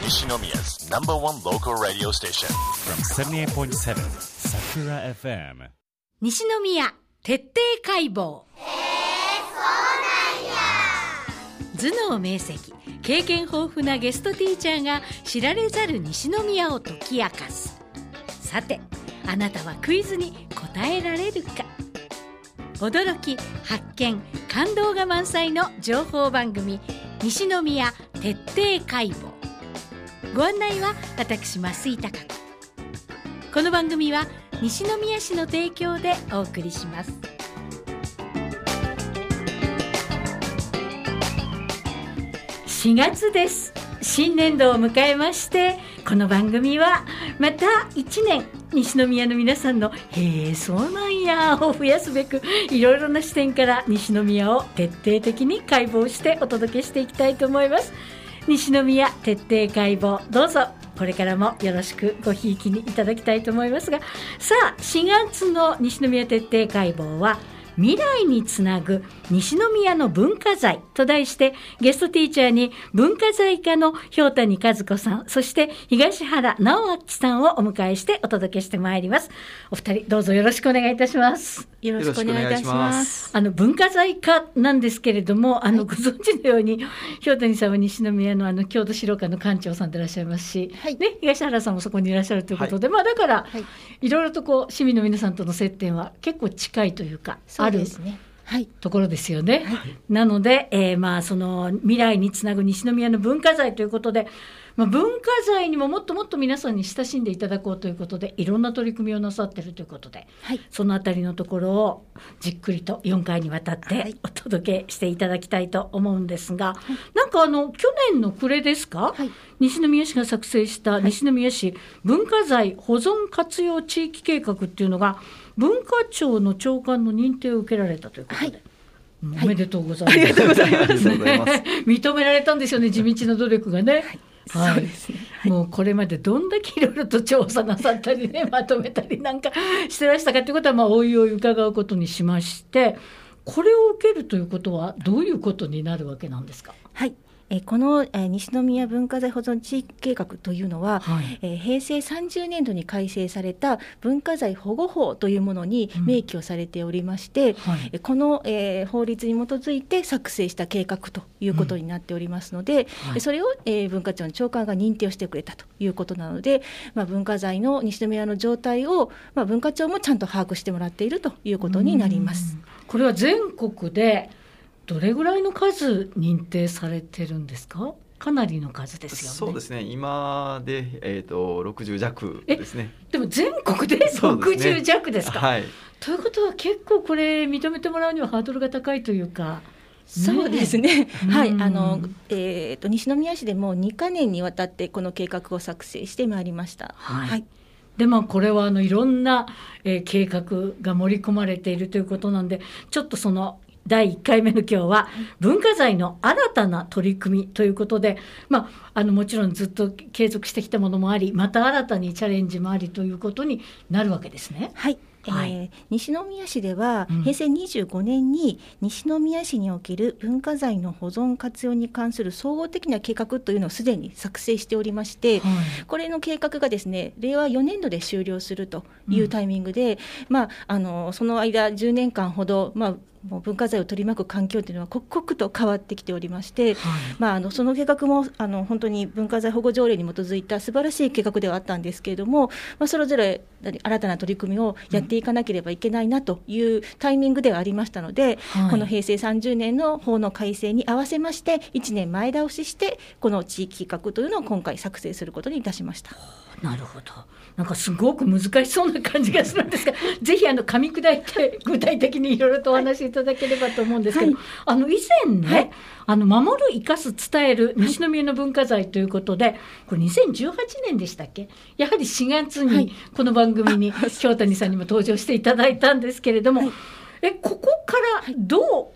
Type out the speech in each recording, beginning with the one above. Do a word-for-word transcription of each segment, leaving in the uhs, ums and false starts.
Nishinomiya's number one local radio station from seventy-eight point seven Sakura エフエム。 西宮徹底解剖。頭脳明晰、経験豊富なゲストティーチャーが知られざる西宮を解き明かす。さて、あなたはクイズに答えられるか。驚き、発見、感動が満載の情報番組、西宮徹底解剖。ご案内は私、増井貴子。この番組は西宮市の提供でお送りします。しがつです。新年度を迎えまして、この番組はまたいちねん西宮の皆さんのへえそうなんやを増やすべく、いろいろな視点から西宮を徹底的に解剖してお届けしていきたいと思います。西宮徹底解剖、どうぞこれからもよろしくごひいきにいただきたいと思いますが、さあしがつの西宮徹底解剖は未来につなぐ西宮の文化財と題して、ゲストティーチャーに文化財課の瓢谷和子さん、そして東原直明さんをお迎えしてお届けしてまいります。お二人どうぞよろしくお願いいたします。 よろしくお願いいたします。 あの文化財課なんですけれども、あの、はい、ご存知のように瓢谷さんは西宮のあの郷土資料館の館長さんでいらっしゃいますし、はいね、東原さんもそこにいらっしゃるということで、はい、まあ、だから、はい、いろいろとこう市民の皆さんとの接点は結構近いというか、あるはい、ところですよね、はい、なので、えーまあ、その未来につなぐ西宮の文化財ということで、まあ、文化財にももっともっと皆さんに親しんでいただこうということで、いろんな取り組みをなさっているということで、はい、そのあたりのところをじっくりとよんかいにわたってお届けしていただきたいと思うんですが、はい、なんかあの去年の暮れですか、はい、西宮市が作成した西宮市文化財保存活用地域計画っていうのが文化庁の長官の認定を受けられたということで、はい、おめでとうございます。 ありがとうございます。 認められたんですよね、地道な努力がね。はい、 そうですね、はい、 もうこれまでどんだけいろいろと調査なさったりね、まとめたりなんかしてらしたかということは、まあおいおい伺うことにしまして、これを受けるということはどういうことになるわけなんですか。 はい、えー、この、えー、西宮文化財保存地域計画というのは、はい、えー、へいせいさんじゅうねんどに改正された文化財保護法というものに明記をされておりまして、うん、はい、この、えー、法律に基づいて作成した計画ということになっておりますので、うん、はい、それを、えー、文化庁の長官が認定をしてくれたということなので、まあ、文化財の西宮の状態を、まあ、文化庁もちゃんと把握してもらっているということになります。 これは全国でどれぐらいの数認定されてるんですか。かなりの数ですよね。 そうですね、今で、えー、とろくじゅう弱ですね。 でも全国でろくじゅう弱ですか。 はい、 ということは結構これ認めてもらうにはハードルが高いというか。 そうですね、はい、あのえー、と西宮市でもにかねんにわたってこの計画を作成してまいりました。 はい、はい、でまあ、これはあのいろんな、えー、計画が盛り込まれているということなんで、ちょっとそのだいいっかいめの今日は文化財の新たな取り組みということで、まあ、あのもちろんずっと継続してきたものもあり、また新たにチャレンジもありということになるわけですね。 はい、はい、えー、西宮市では、うん、へいせいにじゅうごねんに西宮市における文化財の保存活用に関する総合的な計画というのをすでに作成しておりまして、はい、これの計画がですね、れいわよねんどで終了するというタイミングで、うん、まあ、あのその間じゅうねんかんほど、まあもう文化財を取り巻く環境というのは刻々と変わってきておりまして、はい、まあ、あのその計画もあの本当に文化財保護条例に基づいた素晴らしい計画ではあったんですけれども、まあ、それぞれ新たな取り組みをやっていかなければいけないなというタイミングではありましたので、はい、このへいせいさんじゅうねんの法の改正に合わせましていちねんまえ倒ししてこの地域企画というのを今回作成することにいたしました。 なるほど、なんかすごく難しそうな感じがするんですがぜひあの噛み砕いて具体的にいろいろとお話しいただければと思うんですけど、はい、あの以前ね、はい、あの守る生かす伝える西宮の文化財ということで、はい、これにせんじゅうはちねんでしたっけ、やはりしがつにこの番組に瓢谷さんにも登場していただいたんですけれども、はい、えここからどう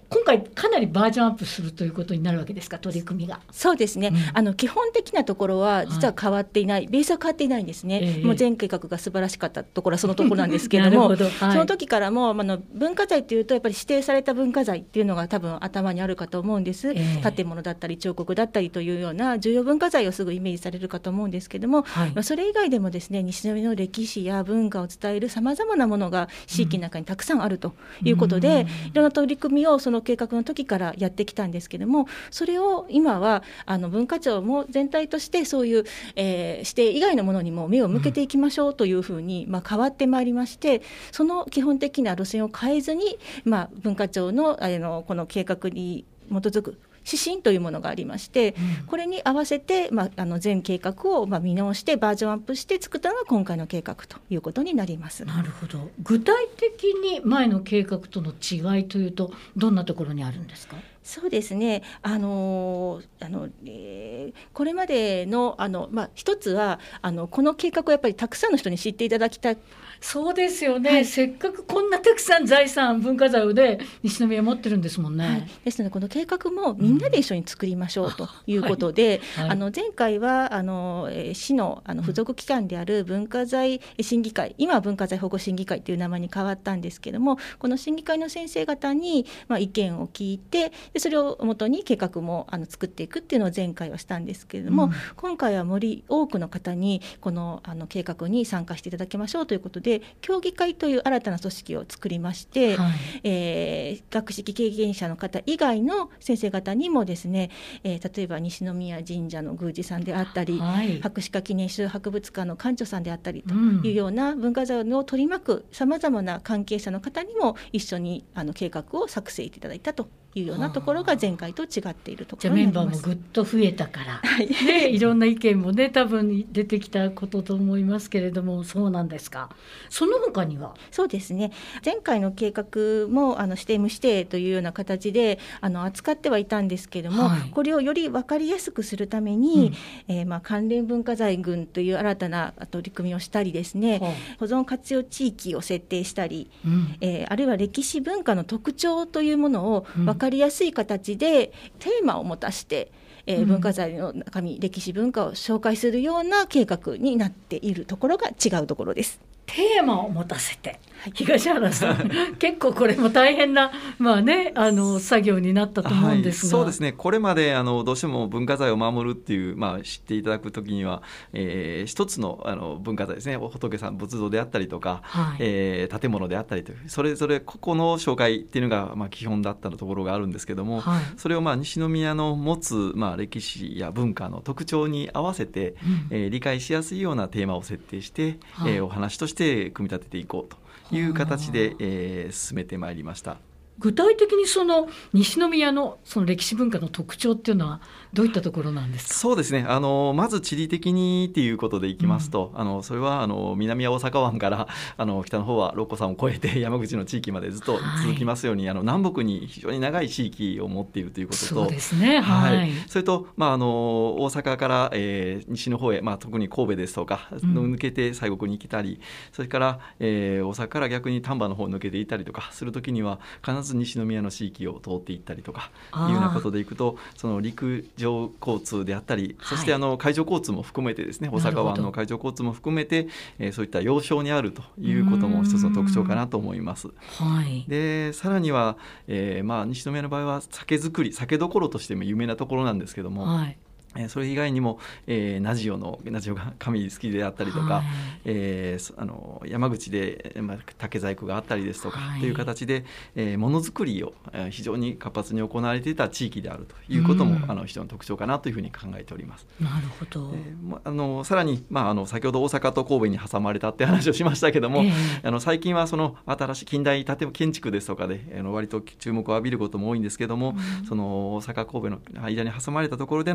今回かなりバージョンアップするということになるわけですか、取り組みが。 そうですね、うん、あの基本的なところは実は変わっていない、はい、ベースは変わっていないんですね、えー、もう前計画が素晴らしかったところはそのところなんですけれどもはい、その時からもあの文化財というとやっぱり指定された文化財っていうのが多分頭にあるかと思うんです、えー、建物だったり彫刻だったりというような重要文化財をすぐイメージされるかと思うんですけれども、はい、まあ、それ以外でもですね、西宮の歴史や文化を伝えるさまざまなものが地域の中にたくさんあるということで、うん、いろんな取り組みをその計画の時からやってきたんですけれども、それを今はあの文化庁も全体としてそういう、えー、指定以外のものにも目を向けていきましょうというふうに、まあ、変わってまいりまして、その基本的な路線を変えずに、まあ、文化庁 の, あのこの計画に基づく指針というものがありまして、うん、これに合わせて、まあ、あの全計画をまあ見直してバージョンアップして作ったのが今回の計画ということになります。 なるほど。具体的に前の計画との違いというとどんなところにあるんですか？ そうですね、あのあの、えー、これまで の, あの、まあ、一つはあのこの計画をやっぱりたくさんの人に知っていただきたい。 そうですよね、はい、せっかくこんなたくさん財産文化財を、ね、西宮持ってるんですもんね、はい、 ですのでこの計画もみんなで一緒に作りましょうということで、うんはいはい、あの前回はあの、えー、市 の, あの付属機関である文化財審議会、今は文化財保護審議会という名前に変わったんですけども、この審議会の先生方に、まあ、意見を聞いて、でそれをもとに計画もあの作っていくっていうのを前回はしたんですけれども、うん、今回はより多くの方にこ の, あの計画に参加していただきましょうということで、協議会という新たな組織を作りまして、はい、えー、学識経験者の方以外の先生方にもですね、えー、例えば西宮神社の宮司さんであったり、はい、博士課記念史博物館の館長さんであったりというような文化財を取り巻くさまざまな関係者の方にも一緒にあの計画を作成いただいたというようなところが前回と違っているところになります。 じゃあメンバーもぐっと増えたから、はいね、いろんな意見もね多分出てきたことと思いますけれども、そうなんですか。その他には？ そうですね、前回の計画もあの指定無指定というような形であの扱ってはいたんですけれども、はい、これをより分かりやすくするために、うん、えー、まあ関連文化財群という新たな取り組みをしたりですね、はい、保存活用地域を設定したり、うん、えー、あるいは歴史文化の特徴というものを分かりやすい形でテーマを持たして、えー、文化財の中身、うん、歴史文化を紹介するような計画になっているところが違うところです。 テーマを持たせて、東原さん結構これも大変な、まあね、あの作業になったと思うんですが、 はい、そうですね、これまであのどうしても文化財を守るっていう、まあ、知っていただくときには、えー、一つ の, あの文化財ですね、仏さん仏像であったりとか、はい、えー、建物であったりという、それぞれここの紹介っていうのが、まあ、基本だったところがあるんですけども、はい、それをまあ西宮の持つ、まあ、歴史や文化の特徴に合わせて、うん、えー、理解しやすいようなテーマを設定して、はい、えー、お話として組み立てていこうという形で、えー、進めてまいりました。 具体的にその西宮 の, その歴史文化の特徴っていうのはどういったところなんですか？ そうですね、あのまず地理的にっていうことでいきますと、うん、あのそれはあの南は大阪湾からあの北の方は六甲山を越えて山口の地域までずっと続きますように、はい、あの南北に非常に長い地域を持っているということと、 そうですね、はいはい、 それと、まあ、あの大阪から、えー、西の方へ、まあ、特に神戸ですとか、うん、抜けて西国に来たり、それから、えー、大阪から逆に丹波の方を抜けていったりとかするときには必ず西宮の地域を通っていったりとかいうようなことでいくと、その陸上交通であったり、そしてあの海上交通も含めてですね、大阪湾の海上交通も含めて、えー、そういった要衝にあるということも一つの特徴かなと思います。 はい、 でさらには、えーまあ、西宮の場合は酒造り、酒どころとしても有名なところなんですけども、はい、それ以外にも、えー、ナジオのナジオが紙好きであったりとか、はい、えー、あの山口で、まあ、竹細工があったりですとか、はい、という形で、えー、ものづくりを、えー、非常に活発に行われていた地域であるということも、うん、あの非常に特徴かなというふうに考えております。 なるほど。 えー、あのさらに、まあ、あの先ほど大阪と神戸に挟まれたって話をしましたけども、えー、あの最近はその新しい近代建建築ですとかであの割と注目を浴びることも多いんですけども、うん、その大阪神戸の間に挟まれたところでの近代化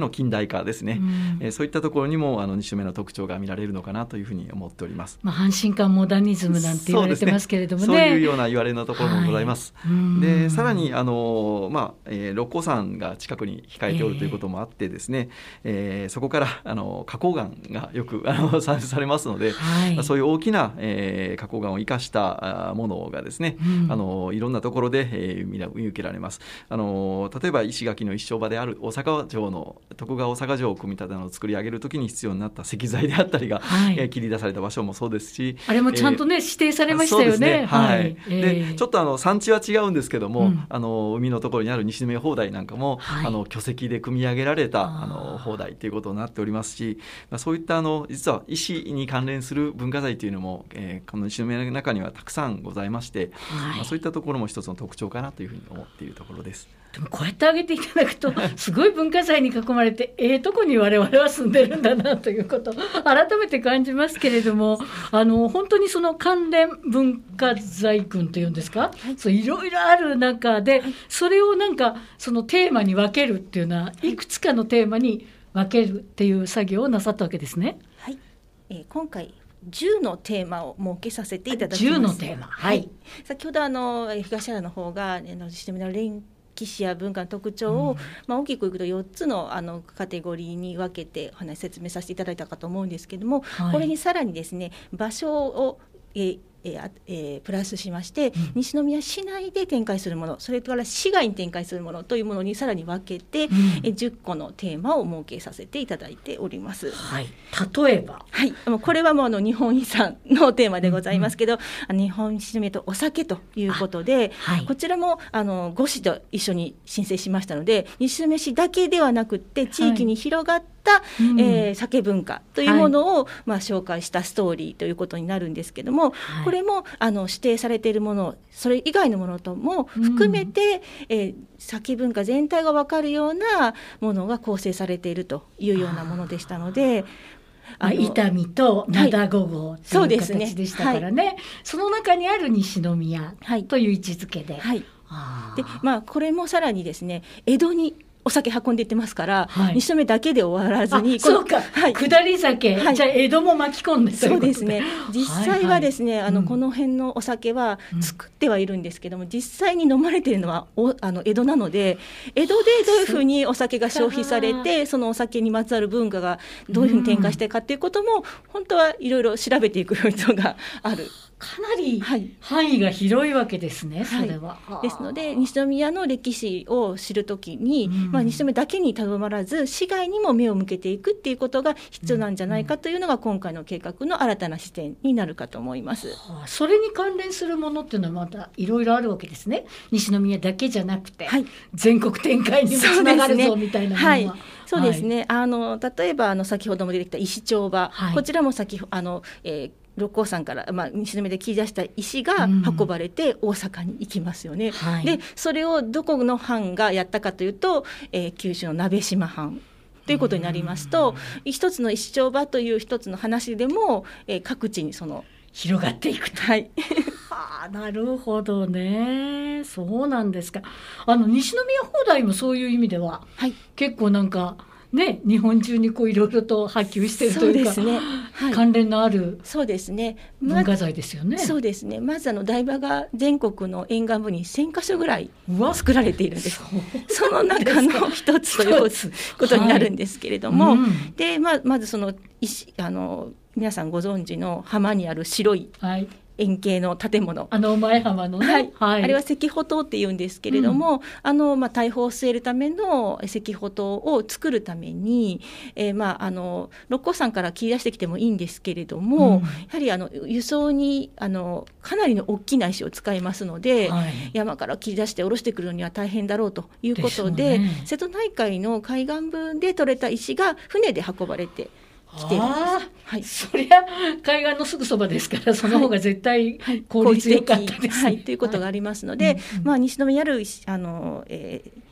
化ですね、うん、えー、そういったところにもあの西宮の特徴が見られるのかなというふうに思っております。 まあ、阪神間モダニズムなんて言われてますけれどもね、 そうですね、そういうような言われのところもございます、 はい、 でさらにあの、まあえー、六甲山が近くに控えておるということもあってですね、えーえー、そこからあの花崗岩がよくあの産出されますので、はい、そういう大きな、えー、花崗岩を生かしたものがですね、うん、あのいろんなところで、えー、見受けられます。あの例えば石垣の一生場である大阪城の徳川大阪城を組み立ての作り上げるときに必要になった石材であったりが、はい、えー、切り出された場所もそうですし、 あれもちゃんとね、えー、指定されましたよね。そうですね、 はい、 はい、 で、えー、ちょっとあの産地は違うんですけども、うん、あの海のところにある西宮砲台なんかも、はい、あの巨石で組み上げられたあの砲台ということになっておりますし、まあ、そういったあの実は石に関連する文化財というのも、えー、この西宮の中にはたくさんございまして、はい、まあ、そういったところも一つの特徴かなというふうに思っているところです。 でもこうやって挙げていただくとすごい文化財に囲まれてええとこに我々は住んでるんだなということを改めて感じますけれども、あの本当にその関連文化財群というんですか、はい、そういろいろある中で、はい、それをなんかそのテーマに分けるっていうのはいくつかのテーマに分けるっていう作業をなさったわけですね。 はい、えー、今回じゅうのテーマを設けさせていただきます。 じゅうのテーマ、はいはい、 先ほどあの東原の方が西宮の連歴史や文化の特徴を、うん、まあ、大きくいくとよっつ の, あのカテゴリーに分けてお話説明させていただいたかと思うんですけども、はい、これにさらにですね場所を、えーえーえー、プラスしまして、うん、西宮市内で展開するもの、それから市外に展開するものというものにさらに分けて、うん、えじゅっこのテーマを設けさせていただいております。 はい、例えば、 はい、これはもうあの日本遺産のテーマでございますけど、うんうん、日本西宮とお酒ということで、はい、こちらもあのご市と一緒に申請しましたので、西宮市だけではなくって地域に広がって、はい、うん、えー、酒文化というものを、はい、まあ、紹介したストーリーということになるんですけども、はい、これもあの指定されているもの、それ以外のものとも含めて、うん、えー、酒文化全体が分かるようなものが構成されているというようなものでしたので、 あの伊丹と灘五号という形でしたからね、はい、その中にある西宮という位置づけで、はいはい、 で、まあ、これもさらにですね、江戸にお酒運んでいってますから、はい、西宮だけで終わらずに、 そうか、はい、下り酒、はい、じゃあ江戸も巻き込んでということで、そうですね、 実際はですね、はいはい、あのこの辺のお酒は作ってはいるんですけども、うん、実際に飲まれているのはおあの江戸なので、江戸でどういうふうにお酒が消費されて、そのお酒にまつわる文化がどういうふうに展開していくかということも、うん、本当はいろいろ調べていく必要がある。 かなり範囲が広いわけですね、はい、それは、 はい、ですので西宮の歴史を知るときに、うん、まあ、西宮だけにとどまらず市外にも目を向けていくっていうことが必要なんじゃないかというのが今回の計画の新たな視点になるかと思います。 はあ、それに関連するものっていうのはまたいろいろあるわけですね。西宮だけじゃなくて、はい、全国展開にもつながるぞみたいなものは、はい、 そうですね、はい、あの例えばあの先ほども出てきた石丁場、はい、こちらも先あの、えー六甲山から、まあ、西宮で切り出した石が運ばれて大阪に行きますよね、うん、はい、でそれをどこの藩がやったかというと、えー、九州の鍋島藩ということになりますと、うん、一つの石丁場という一つの話でも、えー、各地にその広がっていくと、はい、はあ、なるほどね、そうなんですか。あの西宮砲台もそういう意味では、はい、結構なんかね、日本中にこういろいろと波及しているというか、そうですね、はい、関連のある文化財ですよね。 そうですね、まずあの台場が全国の沿岸部にせんかしょぐらい作られているんです。その中の一つということになるんですけれども、はい、うん、で ま, まずその石あの皆さんご存知の浜にある白い、はい、円形の建物、 あの前浜のね、 はいはい、あれは石砲塔っていうんですけれども、うん、あのまあ、大砲を据えるための石砲塔を作るために、えーまあ、あの六甲山から切り出してきてもいいんですけれども、うん、やはりあの輸送にあのかなりの大きな石を使いますので、はい、山から切り出して下ろしてくるのには大変だろうということで、ね、瀬戸内海の海岸部で取れた石が船で運ばれて来ているんです。 はい、そりゃ海岸のすぐそばですからその方が絶対効率良かったですね、 はいはい、ということがありますので、はい、まあ、西宮にあるあの、えー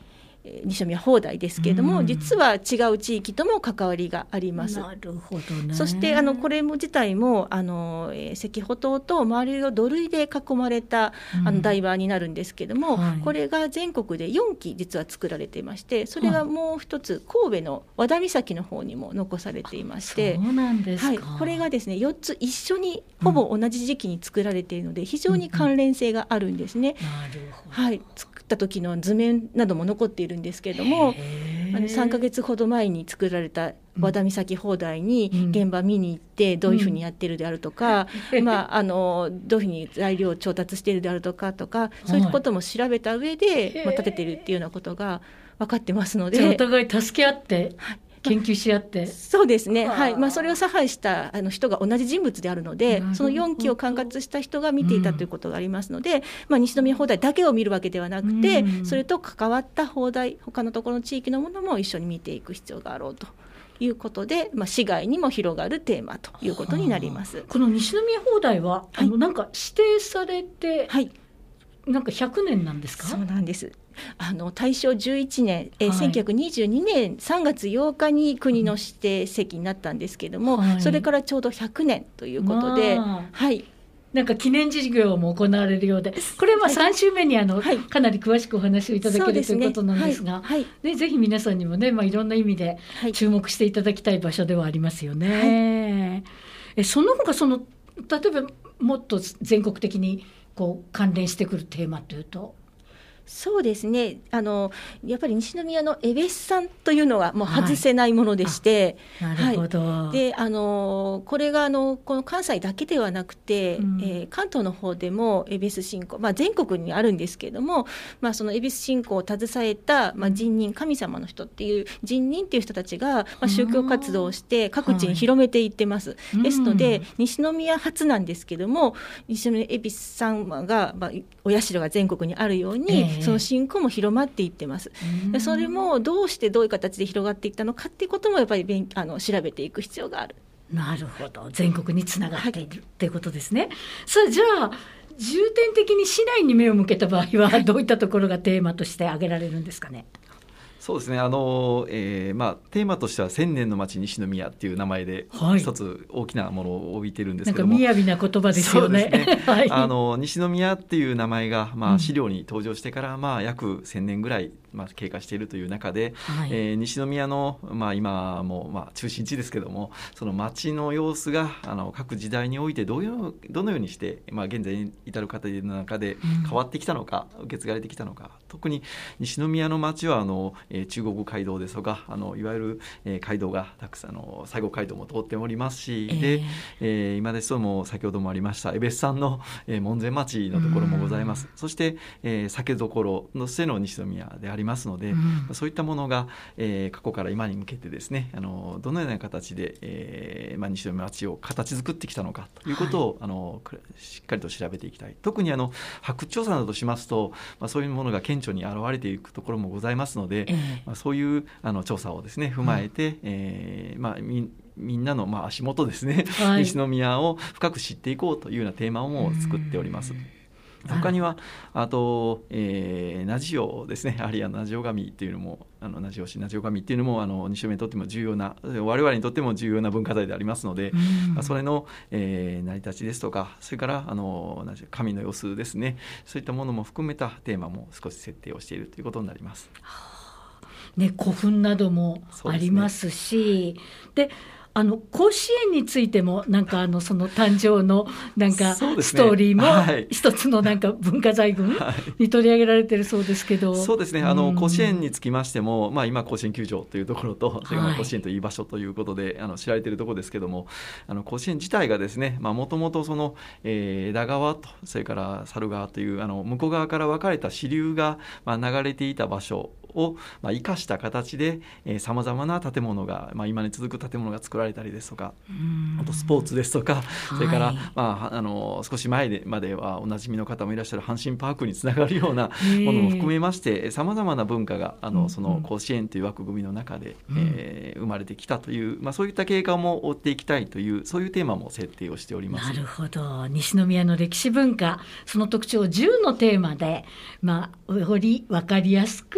西宮砲台ですけれども、うん、実は違う地域とも関わりがあります。 なるほどね。 そしてあのこれも自体もあの、えー、石穂島と周りを土塁で囲まれた、うん、あの台場になるんですけれども、はい、これが全国でよんき実は作られていまして、それがもう一つ神戸の和田岬の方にも残されていまして、 そうなんですか。 はい、これがですねよっつ一緒にほぼ同じ時期に作られているので、非常に関連性があるんですね。 うんうん、なるほど。 はい、作った時の図面なども残っているんですけれども、あのさんかげつほど前に作られた和田岬砲台に現場見に行ってどういうふうにやってるであるとか、うんまあ、あのどういうふうに材料を調達しているであるとかとか、そういうことも調べた上で、まあ、立ててるっていうようなことが分かってますので、 じゃあお互い助け合って、はい、研究し合って、まあ、 そうですね、はいまあ、それを差配したあの人が同じ人物であるので、そのよんきを管轄した人が見ていたということがありますので、うんまあ、西宮砲台だけを見るわけではなくて、うん、それと関わった砲台、他のところの地域のものも一緒に見ていく必要があろうということで、まあ、市外にも広がるテーマということになります。 この西宮砲台は、はい、あのなんか指定されて、はい、なんかひゃくねんなんですか？ そうなんです。あの大正じゅういちねん、えーはい、せんきゅうひゃくにじゅうにねんさんがつようかに国の指定席になったんですけれども、はい、それからちょうどひゃくねんということで、まあはい、 なんか記念事業も行われるようで、これはさん週目にあの、はい、かなり詳しくお話をいただける、ね、ということなんですが、はいはい、ぜひ皆さんにもね、まあ、いろんな意味で注目していただきたい場所ではありますよね。はい、えその他その例えばもっと全国的にこう関連してくるテーマというと、 そうですね、あのやっぱり西宮のエベスさんというのはもう外せないものでして、 はい、なるほど、 はい、であのこれがあのこの関西だけではなくて、うんえー、関東の方でもエベス信仰、まあ、全国にあるんですけれども、まあ、そのエベス信仰を携えた、まあ、人人神様の人っていう人人っていう人たちが、まあ、宗教活動をして各地に広めていってます、はい、ですので、うん、西宮初なんですけども、西宮エベス様が、まあ、お社が全国にあるように、えーその信仰も広まっていってます。でそれもどうしてどういう形で広がっていったのかっていうこともやっぱり勉あの調べていく必要がある。 なるほど、全国につながっているっていうことですね。さあじゃあ重点的に市内に目を向けた場合はどういったところがテーマとして挙げられるんですかね。 そうですね、あのえーまあ、テーマとしては千年の町西宮っていう名前で一つ大きなものを置いてるんですけども、 なんか雅な言葉ですよね。 そうですねはい、あの西宮っていう名前が、まあ、資料に登場してから、まあ、約千年ぐらい、まあ、経過しているという中で、はいえー、西宮の、まあ、今も、まあ、中心地ですけども、その町の様子があの各時代においてどういうどのようにして、まあ、現在に至る過程の中で変わってきたのか、うん、受け継がれてきたのか、特に西宮の町はあの、えー、中国街道ですとか、あのいわゆる、えー、街道がたくさんの西郷街道も通っておりますし、えーでえー、今ですとも先ほどもありました江別さんの、えー、門前町のところもございます。そして、えー、酒どころとしての西宮でありますので、うん、そういったものが、えー、過去から今に向けてですね、あのどのような形で、えーまあ、西宮町を形作ってきたのかということを、はい、あのしっかりと調べていきたい。特にあの発掘調査などとしますと、まあ、そういうものが顕著に現れていくところもございますので、えーまあ、そういうあの調査をですね踏まえて、うんえーまあ、み, みんなの、まあ、足元ですね、はい、西宮を深く知っていこうというようなテーマをも作っております。他にはあと、えー、ナジオですね、あるいはナジオ神っていうのもあのナジオ市ナジオ神っていうのもあの西宮にとっても重要な、我々にとっても重要な文化財でありますので、うん、それの、えー、成り立ちですとか、それからあの神の様子ですね、そういったものも含めたテーマも少し設定をしているということになります。 ね、古墳などもありますし、で、ね、あの甲子園についてもなんかあのその誕生のなんかストーリーも一つのなんか文化財群に取り上げられているそうですけど、 そうですね、あの甲子園につきましても、まあ、今甲子園球場というところと、それから甲子園といい場所ということで、はい、あの知られているところですけども、あの甲子園自体がですね、もともとその、えー、枝川とそれから猿川というあの向こう側から分かれた支流が、まあ、流れていた場所を、まあ、生かした形でさまざまな建物が、まあ、今に続く建物が作られたりですとか、あとスポーツですとか、それから、はいまあ、あの少し前でまではおなじみの方もいらっしゃる阪神パークにつながるようなものも含めましてさまざまな文化があのその甲子園という枠組みの中で、うんえー、生まれてきたという、まあ、そういった経過も追っていきたいというそういうテーマも設定をしております。 なるほど、西宮の歴史文化、その特徴じゅうのテーマで、まあ、より分かりやすくいろいろ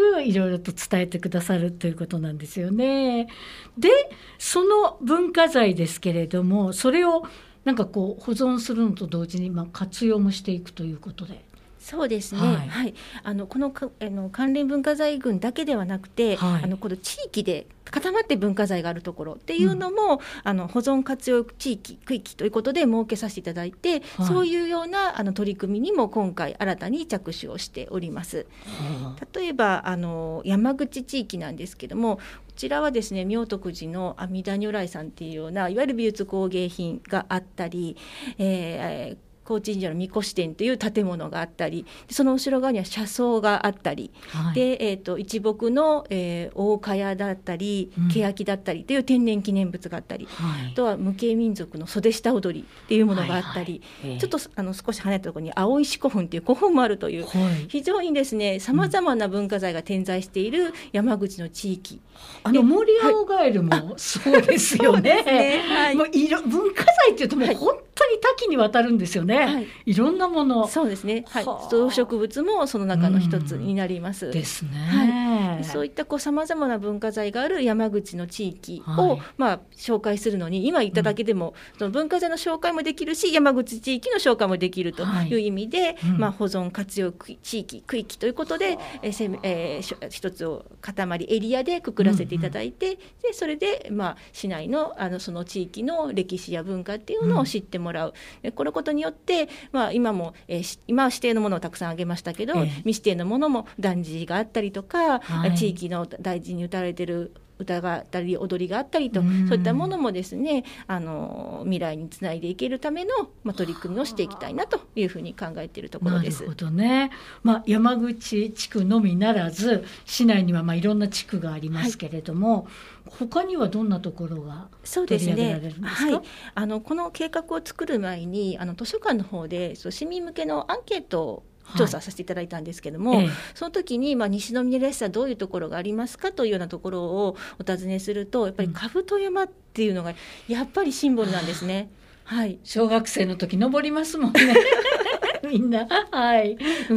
ろいろと伝えてくださるということなんですよね。でその文化財ですけれども、それをなんかこう保存するのと同時に、まあ、活用もしていくということで。 そうですね、 はいはい、あのこのかあの関連文化財群だけではなくて、はい、あのこの地域で固まって文化財があるところっていうのも、うん、あの保存活用地域区域ということで設けさせていただいて、はい、そういうようなあの取り組みにも今回新たに着手をしております、はい、例えばあの山口地域なんですけども、こちらはですね、明徳寺の阿弥陀如来さんっていうようないわゆる美術工芸品があったり、えー高知神社の神輿殿という建物があったり、その後ろ側には車窓があったり、はい、で、えー、と一木の、えー、大茅だったり、うん、欅だったりという天然記念物があったり、はい、あとは無形民族の袖下踊りっていうものがあったり、はいはい、ちょっとあの少し離れたところに青石古墳という古墳もあるという、はい、非常にですねさまざまな文化財が点在している山口の地域、 うん、あの森青ガエルも、はい、そうですよね。ね、はい、もういろ文化財っていうともう本当に多岐にわたるんですよね、はい、いろんなもの。 そうですね、はい、動植物もその中の一つになります、 うん、ですね、 はい、そういったさまざまな文化財がある山口の地域を、はい、まあ、紹介するのに今言っただけでも、うん、その文化財の紹介もできるし山口地域の紹介もできるという意味で、はい、まあ、保存活用地域区域ということで、えーえー、一つを塊エリアでくくらせていただいて、うんうん、でそれで、まあ、市内 の, あのその地域の歴史や文化っていうのを知ってもらう、うん、このことによって、まあ、今も、えー、今は指定のものをたくさん挙げましたけど、えー、未指定のものも団地があったりとか、はい、地域の大事に歌われている歌があったり踊りがあったりと、うん、そういったものもですね、あの未来につないでいけるための、まあ、取り組みをしていきたいなというふうに考えているところです。 なるほどね、まあ、山口地区のみならず市内にはまあいろんな地区がありますけれども、はい、他にはどんなところが取り上げられるんですか？ そうですね、はい、あのこの計画を作る前にあの図書館の方で市民向けのアンケートを調査させていただいたんですけども、はい、その時に、まあ、西宮らしさどういうところがありますかというようなところをお尋ねすると、やっぱり兜山っていうのがやっぱりシンボルなんですね、うん、はい、 小学生の時登りますもんねみんな、はい、うん、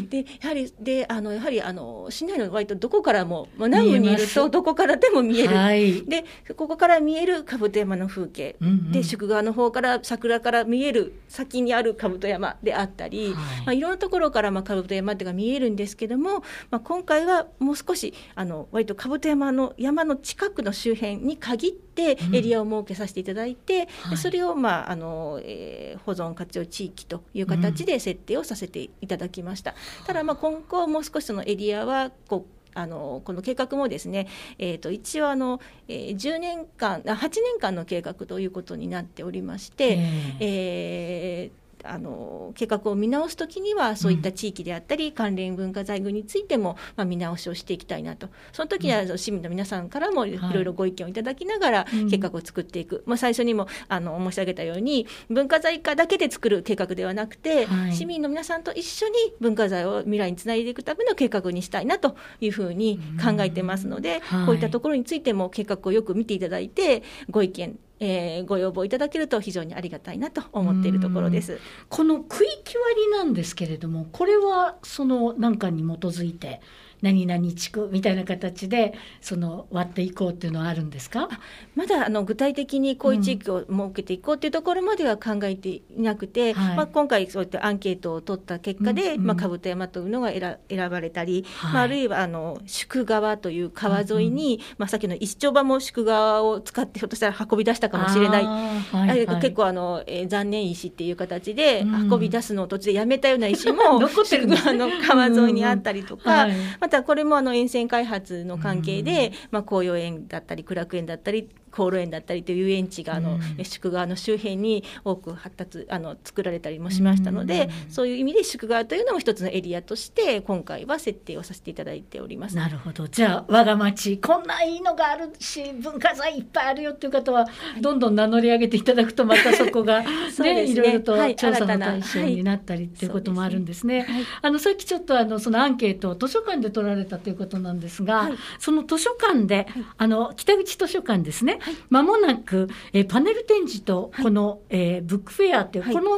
でやはりであのやはりあの市内の割とどこからも、まあ、南部にいるとどこからでも見える、はい、でここから見える兜山の風景、うんうん、で宿川の方から桜から見える先にある兜山であったり、はい、まあ、いろんなところからまあ兜山ってが見えるんですけども、まあ、今回はもう少しあの割と兜山の山の近くの周辺に限ってエリアを設けさせていただいて、うん、でそれを、まああのえー、保存活用地域という形で設定をさせていただきました、うん、ただまあ今後もう少しそのエリアはこうあのこの計画もですね、えー、と一応あの、えー、じゅうねんかんはちねんかんの計画ということになっておりまして、えーあの計画を見直すときにはそういった地域であったり、うん、関連文化財群についても、まあ、見直しをしていきたいなと。その時には、うん、市民の皆さんからもいろいろご意見をいただきながら計画を作っていく、うん、まあ、最初にもあの申し上げたように文化財課だけで作る計画ではなくて、はい、市民の皆さんと一緒に文化財を未来につないでいくための計画にしたいなというふうに考えてますので、うん、はい、こういったところについても計画をよく見ていただいてご意見えー、ご要望いただけると非常にありがたいなと思っているところです。 この区域割りなんですけれども、これはその何かに基づいて何々地区みたいな形でその割っていこうっていうのはあるんですか？ まだあの具体的にこういう地域を設けていこうというところまでは考えていなくて、うん、まあ、今回そういったアンケートを取った結果で、うんうん、まあ、兜山というのが 選, 選ばれたり、はい、まあ、あるいはあの宿川という川沿いに、うんうん、まあ、さっきの石丁場も宿川を使ってひょっとしたら運び出したかもしれない、はいはい、結構あの、えー、残念石っていう形で運び出すのを途中でやめたような石も、うん、宿川の川沿いにあったりとか、うんうん、はい、またこれもあの沿線開発の関係で、うん、まあ、紅葉園だったり苦楽園だったり航路園だったりという遊園地があの、うん、宿川の周辺に多く発達あの作られたりもしましたので、うん、そういう意味で宿川というのも一つのエリアとして今回は設定をさせていただいております。 なるほど。じゃあ我が町こんないいのがあるし文化財いっぱいあるよっていう方は、はい、どんどん名乗り上げていただくとまたそこが、ねね、いろいろと調査の対象になったりっていうこともあるんですね。はい、あのさっきちょっとあのそのアンケートを図書館で取られたということなんですが、はい、その図書館で、はい、あの北口図書館ですね、はい、間もなく、えー、パネル展示とこの、はい、えー、ブックフェアっていう、はい、この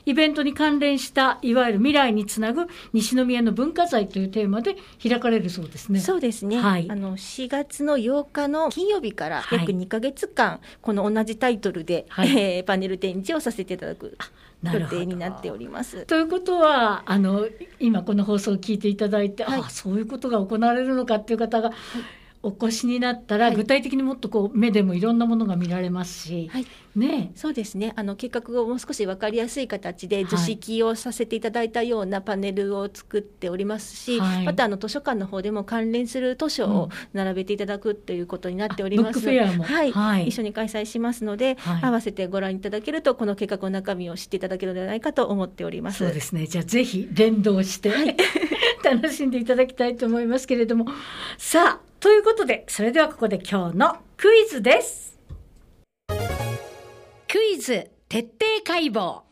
イベントに関連したいわゆる未来につなぐ西宮の文化財というテーマで開かれるそうですね。 そうですね、はい、あのしがつのようかの金曜日から約にかげつかん、はい、この同じタイトルで、はい、えー、パネル展示をさせていただく予定になっております。 ということはあの今この放送を聞いていただいて、はい、あそういうことが行われるのかっていう方が、はい、お越しになったら、はい、具体的にもっとこう目でもいろんなものが見られますし、はい、ね、 そうですね、あの計画をもう少し分かりやすい形で図式をさせていただいたようなパネルを作っておりますし、はい、またあの図書館の方でも関連する図書を並べていただくということになっております、 うん、ブックフェアも、 はいはい、 一緒に開催しますので、はい、合わせてご覧いただけるとこの計画の中身を知っていただけるのではないかと思っております。 そうですね、じゃあぜひ連動して、はい、楽しんでいただきたいと思いますけれども、さあということでそれではここで今日のクイズです。クイズ徹底解剖。へー、そうなんや。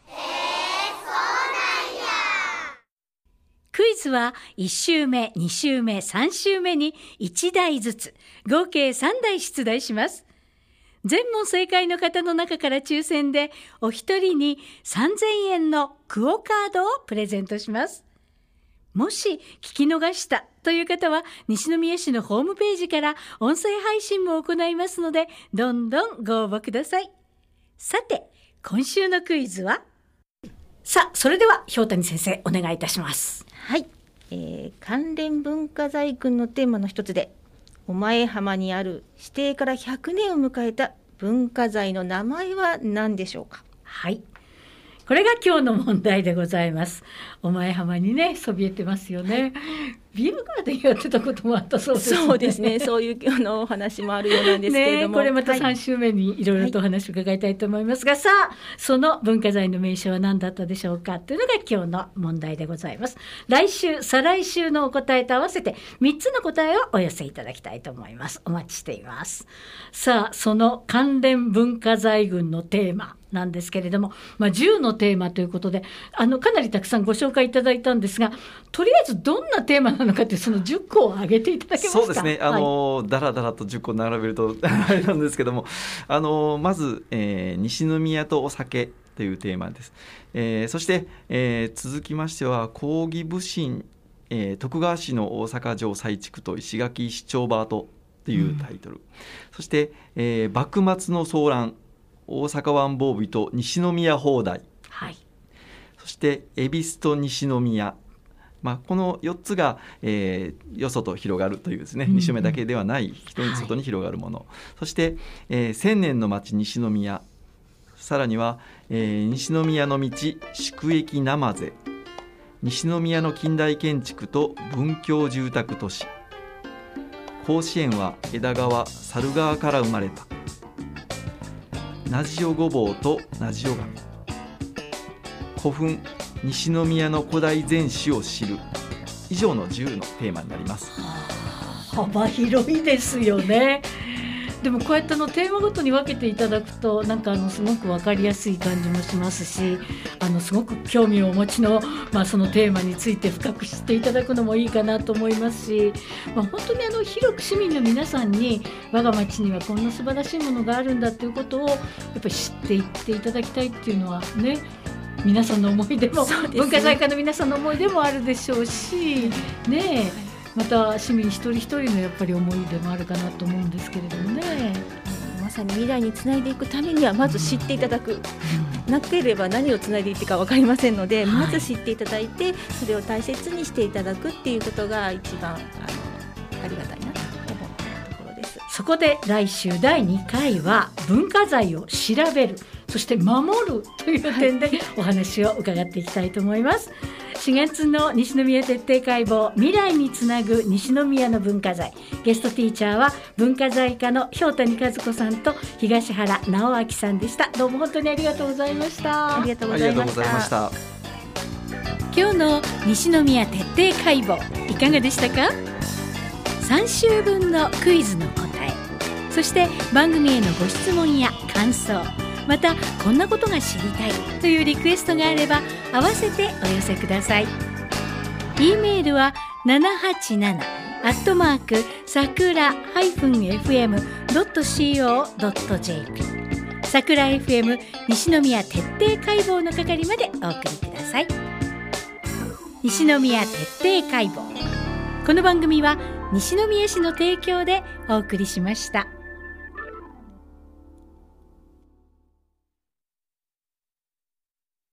クイズはいち週目、に週目、さん週目にいち題ずつ合計さん題出題します。全問正解の方の中から抽選でお一人にさんぜんえんのクオカードをプレゼントします。もし聞き逃したという方は西宮市のホームページから音声配信も行いますので、どんどんご応募ください。さて今週のクイズは、さあそれでは氷谷先生お願いいたします。 はい、えー、関連文化財群のテーマの一つで御前浜にある指定からひゃくねんを迎えた文化財の名前は何でしょうか。 はい、これが今日の問題でございます。御前浜にねそびえてますよね、はい、ビールガーデンやってたこともあったそうですね。 そうですね、そういうあのお話もあるようなんですけれども、 ね、これまたさん週目にいろいろとお話を伺いたいと思いますが、はい、さあその文化財の名称は何だったでしょうかというのが今日の問題でございます。来週再来週のお答えと合わせてみっつの答えをお寄せいただきたいと思います。お待ちしています。さあその関連文化財群のテーマなんですけれども、まあ、じゅうのテーマということであのかなりたくさんご紹介いただいたんですが、とりあえずどんなテーマなのかっていうそのじゅっこを挙げていただけますか。 そうですね、あの、はい、だらだらとじゅっこ並べるとあれなんですけども、あのまず、えー、西宮とお酒というテーマです、えー、そして、えー、続きましては講義武神、えー、徳川市の大阪城再築と石垣市長バートというタイトル、うん、そして、えー、幕末の騒乱大阪湾防備と西宮砲台、はい、そして恵比寿と西宮、まあ、このよっつが、えー、よそと広がるというですね、うんうん、西宮だけではない人に外に広がるもの、はい、そして、えー、千年の町西宮、さらには、えー、西宮の道宿駅生瀬、西宮の近代建築と文教住宅都市、甲子園は枝川猿川から生まれた、ナジオごぼうとナジオガミ、古墳西宮の古代前史を知る、以上のじゅうのテーマになります。 幅広いですよね。でもこうやってのテーマごとに分けていただくとなんかあのすごく分かりやすい感じもしますし、あのすごく興味をお持ちの、まあ、そのテーマについて深く知っていただくのもいいかなと思いますし、まあ、本当にあの広く市民の皆さんに我が町にはこんな素晴らしいものがあるんだということをやっぱり知っていっていただきたいっていうのはね、皆さんの思いでも、ね、文化財課の皆さんの思いでもあるでしょうしねえ、また市民一人一人のやっぱり思いでもあるかなと思うんですけれどもね。 まさに未来につないでいくためにはまず知っていただく、うん、なければ何をつないでいってか分かりませんので、はい、まず知っていただいてそれを大切にしていただくっていうことが一番あのありがたいなと思ったところです。 そこで来週だいにかいは文化財を調べる、そして守るという点でお話を伺っていきたいと思います。しがつの西宮徹底解剖、未来につなぐ西宮の文化財、ゲストティーチャーは文化財課の氷谷和子さんと東原直明さんでした。どうも本当にありがとうございました。 ありがとうございました。 今日の西宮徹底解剖いかがでしたか。さん週分のクイズの答え、そして番組へのご質問や感想、またこんなことが知りたいというリクエストがあれば合わせてお寄せください。 E メールはななはちななアットマークさくら エフエムドットシーオードットジェーピー桜 エフエム 西宮徹底解剖の係までお送りください。西宮徹底解剖、この番組は西宮市の提供でお送りしました。